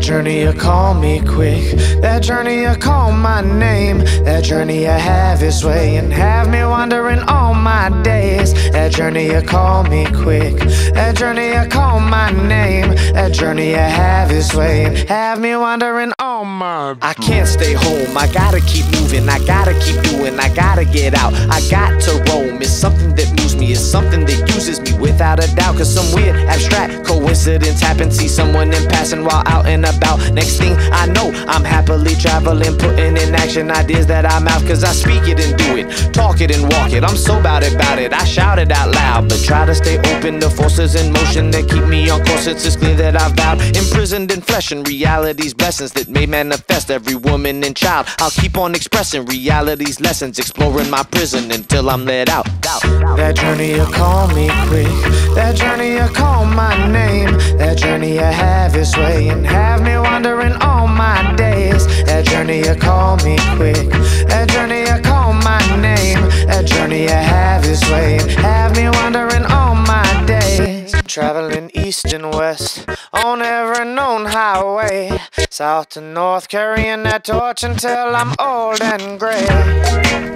journey you call me quick, that journey you call my name, that journey you have its way and have me wandering all my days. That journey you call me quick, that journey you call my name, that journey you have its way and have me wandering all my days. I can't stay home, I gotta keep moving, I gotta keep doing, I gotta get out, I got to roam. It's something that moves me, it's something that uses me without a doubt. Cause some weird abstract coincidence happened, see someone in passing while out and about. Next thing I know, I'm happily traveling, putting in action ideas that I mouth. Cause I speak it and do it, talk it and walk it. I'm so about it, I shout it out loud. But try to stay open to forces in motion that keep me on course. It's clear that I've vowed, imprisoned in flesh and reality's blessings that may manifest every woman and child. I'll keep on expressing reality's lessons, exploring my prison until I'm let out. That journey you call me quick, that journey you call my name, that journey you have its way and have me wandering all my days. That journey you call me quick, that journey you call my name, that journey you have its way and have me wandering all my days. Traveling east and west on every known highway, south to north, carrying that torch until I'm old and gray.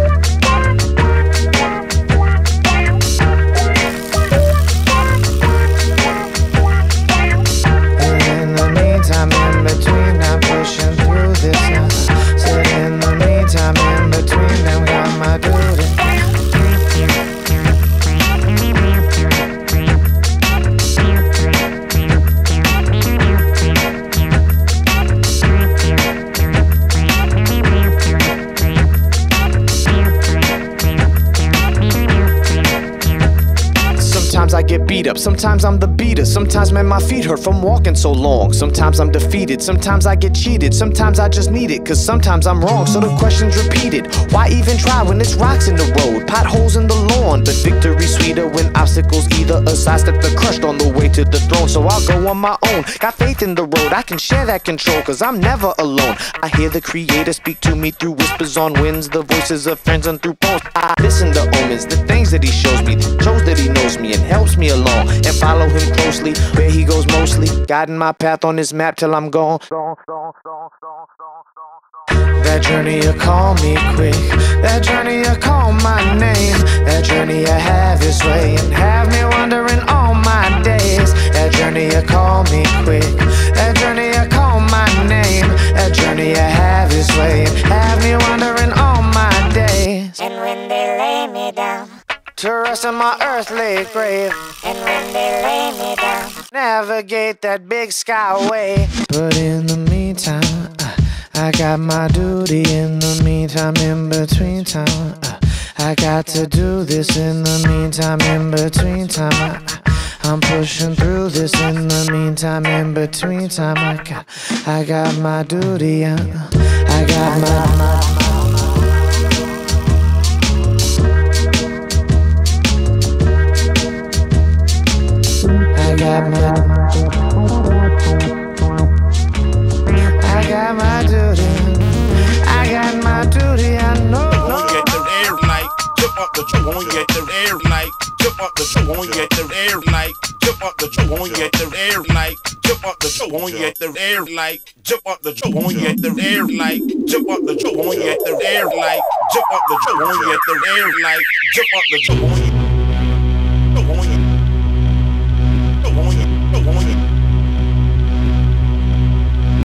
I'm in between, I'm pushing through this now. Said in the meantime, in between them, got my duty. Sometimes I get beat up, sometimes I'm the beater. Sometimes, man, my feet hurt from walking so long. Sometimes I'm defeated, sometimes I get cheated. Sometimes I just need it, cause sometimes I'm wrong. So the question's repeated, why even try when it's rocks in the road, potholes in the lawn? But victory's sweeter when obstacles either a sidestep or crushed on the way to the throne. So I'll go on my own, got faith in the road, I can share that control, cause I'm never alone. I hear the creator speak to me through whispers on winds, the voices of friends and through poems. I listen to omens, the things that he shows me, shows that he knows me and helps me along, and follow him closely where he goes mostly, guiding my path on his map till I'm gone. That journey you call me quick, that journey you call my name, that journey you have its way and have me wandering all my days. That journey you call me quick, that journey you call my name, that journey you have its way and have me wandering all my days. And when they lay me down to rest in my earthly grave, and when they lay me down, navigate that big skyway. But in the meantime, I got my duty. In the meantime, in between time, I got to do this. In the meantime, in between time, I'm pushing through this. In the meantime, in between time, I got my duty. I got my I got my duty. I got my duty. I know. Won't get the air like jump up the tree. Won't get the air like jump up the tree. Won't get the air like jump up the tree. Won't get the air like jump up the tree. Won't get the air like jump up the tree. Won't get the air like jump up the tree. Won't get the air like jump up the tree. Won't get the air like jump up the tree.